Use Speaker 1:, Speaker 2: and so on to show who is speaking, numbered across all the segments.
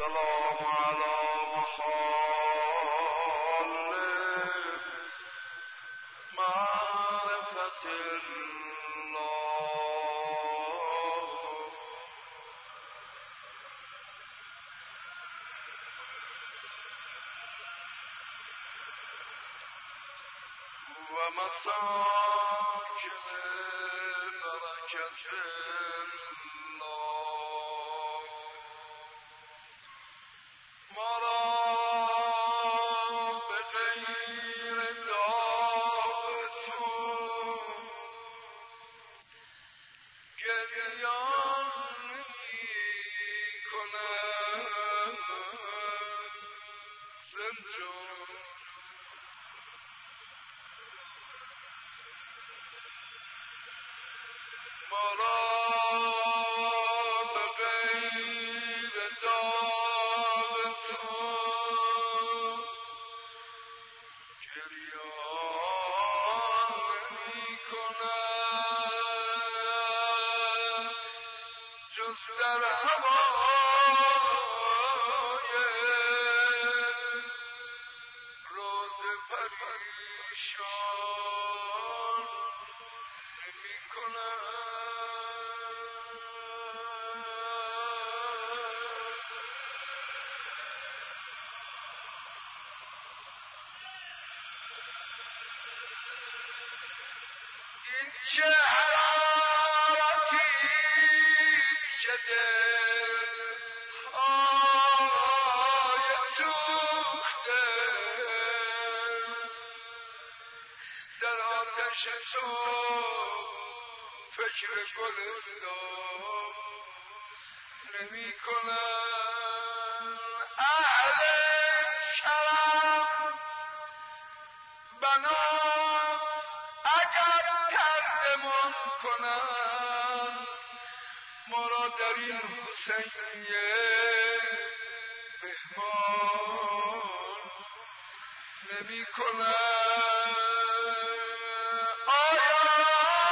Speaker 1: السلام على محال معرفة الله ومساكن بركة الله ما را به غیر داغ تو گریان می‌کنم زنجان ما را به غیر داغ تو گریان نمی‌کنم جز در هوای روز پریشان نمی‌کنم این چه حرارتیست که دلهای سوخته در آتش تو فکر گلستان نمی‌کنم اهل کرم بنا اگر ترجمان کنند ما را در این حسینیه مهمان نمی‌کنند آیا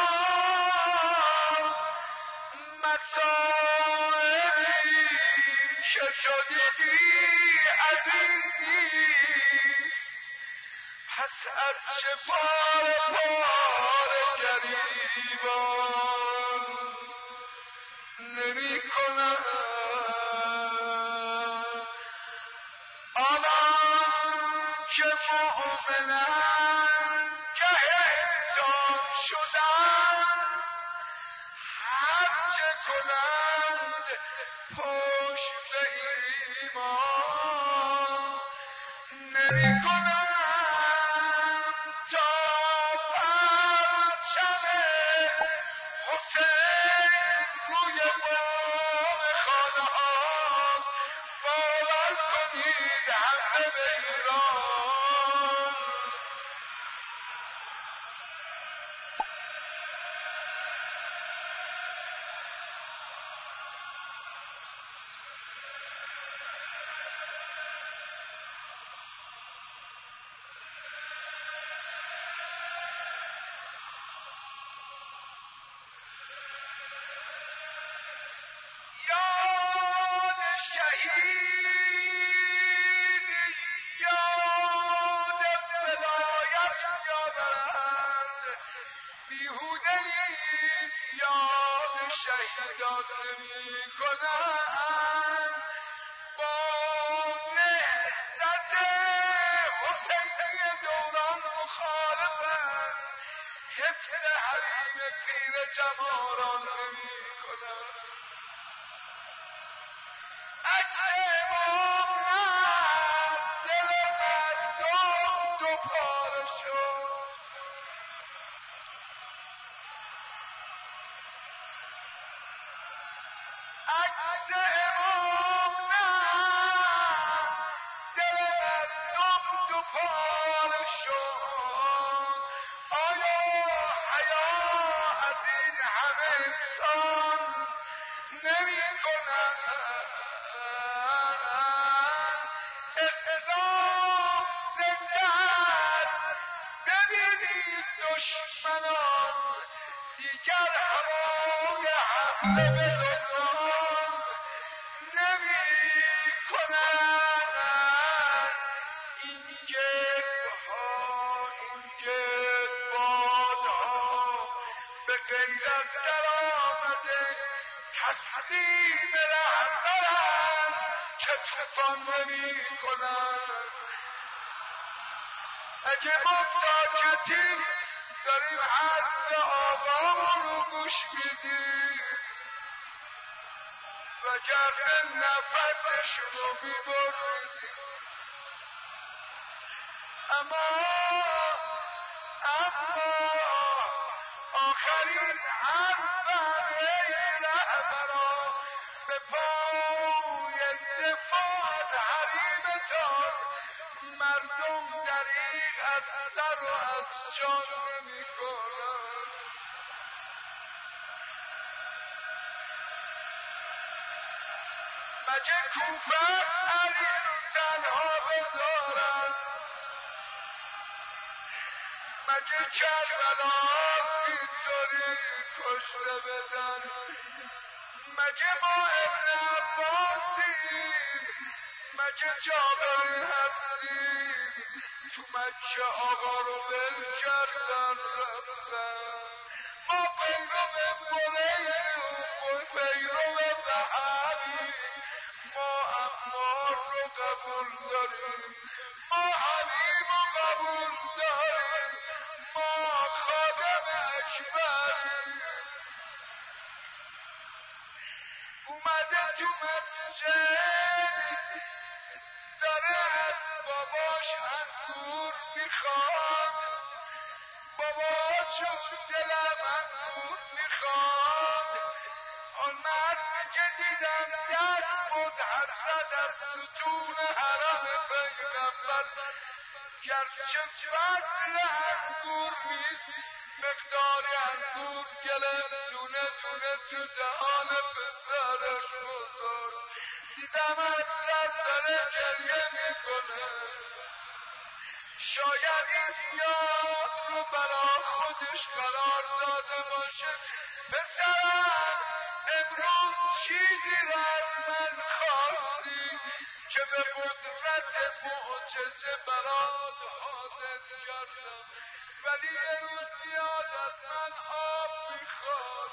Speaker 1: مسائلی که تو دیدی از این نیست پس از چه پاره پاره گریبان نمی‌کنم آنان که مؤمنند که احتام شدند هرچه کنند پشت به ایمان نمی‌کنند تا پرچم حسین روی بام خانه هاست باور کنید همه به ایران یاد شهیدی یاد ولایت می‌آورند بیهوده نیست یاد شهیدان نمی‌کنند با نهضت حسینی دوران مخالفند حفظ حریم پیر جماران نمی‌کنند عکس امام رفت دل مردم دو پاره شد عکس امام رفت دل مردم دو پاره شد آیا حیا از این همه انسان نمی‌کنند اسلام زنده است ببینید دشمنان دیگر هوای حمله به لبنان نمی‌کنند طوفان نمی کنن. اگه ما ساکتیم داریم حرف آقامون رو گوش میدیم، وگرنه نفسشون رو میبریدیم. اما آخرین حرفم ای رهبرا، به پای دفاع از حریمتان، مردم دریغ از سر و از جان نمی کنن. مگه کوفه علی رو تنها بذارن؟ مگه کربلاست اینطوری کشته بدن؟ مگه ما ابن عباسیم؟ مگه جابری هستیم؟ تو مکه آقا رو ول کردن رفتن. ما پیرو بریدیم، پیرو وهابی، ما عمار رو قبول داریم، ما حبیب رو قبول داریم، ما خادم اکبریم. اومده تو مسجد داره از باباش انگور میخواد. بابا جون دلم انگور میخواد. آن مردی که دیدم دست متحرد از ستون حرم پیغمبر، گرچه فصل انگور نیست، مقدار انگور گلم دونه دونه تو دهان پسرش بزرگ. دیدم اصلا داره گریه میکنه. شاید این یاد رو برا خودش قرار داده باشه. پسرم امروز چیزی رو از من خواستی که به قدرت معجزه برات حاضر کردم، ولی یه روز میاد از من آب میخواد.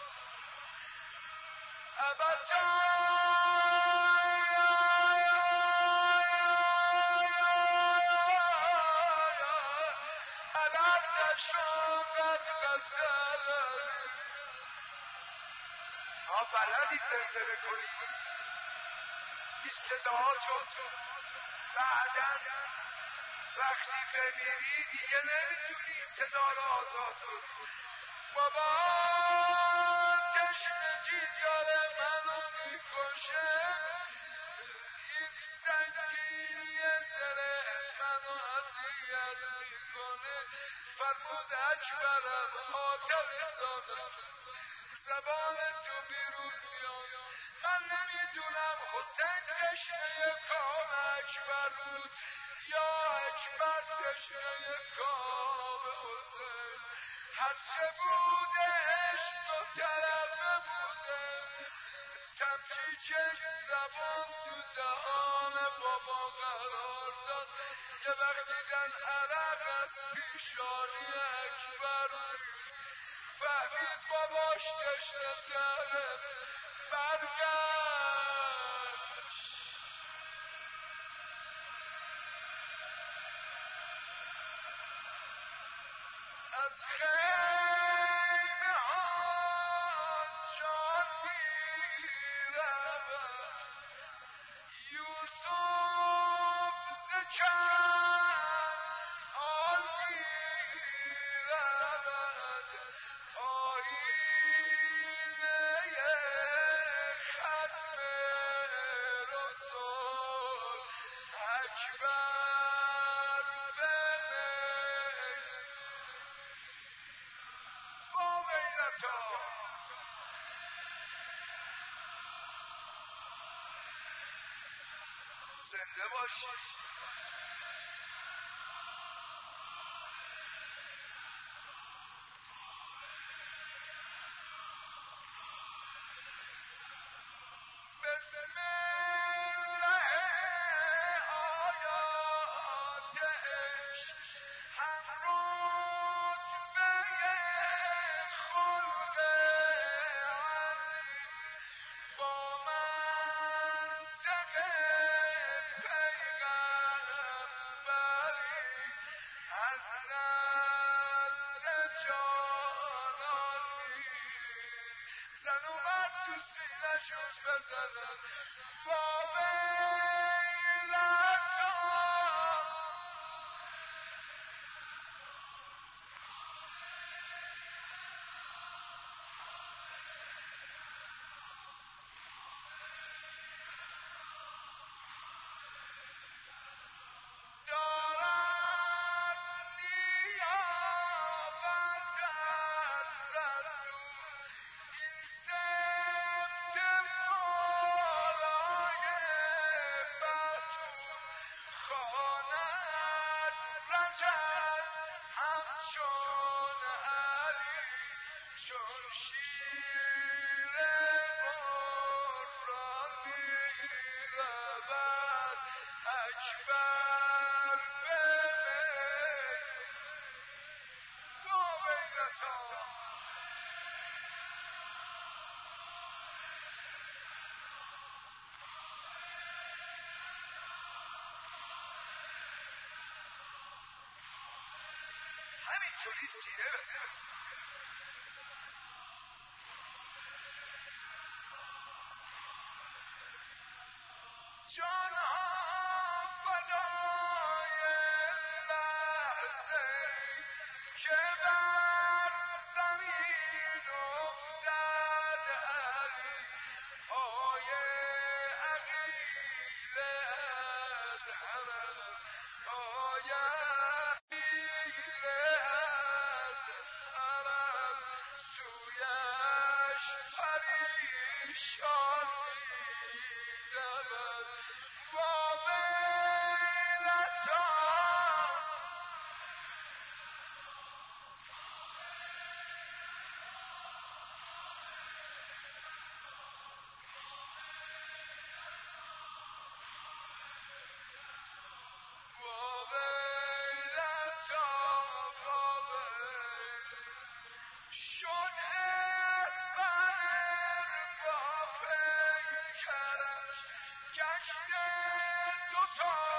Speaker 1: بلدی زنده کنی این صداهاتو، بعدن وقتی بمیری دیگه نمیتونی صدا رو آزاد کنی. بابا تشنگی داره منو میکشه، این سنگینی زره منو اذیت میکنه. فرمود اکبرم خاطر سازم زبان تو بیرون بیاد. من نمیدونم حسین تشنه کام اکبر بود یا اکبر تشنه کام حسین. هرچه بوده عشق دو طرفه بوده. تمچیچه زبان تو دهان بابا قرار داد. یه وقت دیدن عرق از پیشانی اکبر ریخت، فهمید باباش تشنه تره، برگشت. از خیمه ها جان میرود، یوسف ز کنعان میرود، آیینه ختم رسول اکبر بنه. با غیرتا زنده باشی. بسم الله آیات عشق هم رتبه خلق عظیم با منطق دستشون بزنن وابیلتا همینطوری سیره بزن جانها فدای لحظه که بر زمین افتد علی پای عقیل از حرم پای عقیل از حرم سویش پریشان می‌دود وابیلتا شد اسفر با پیکرش گشته دوتا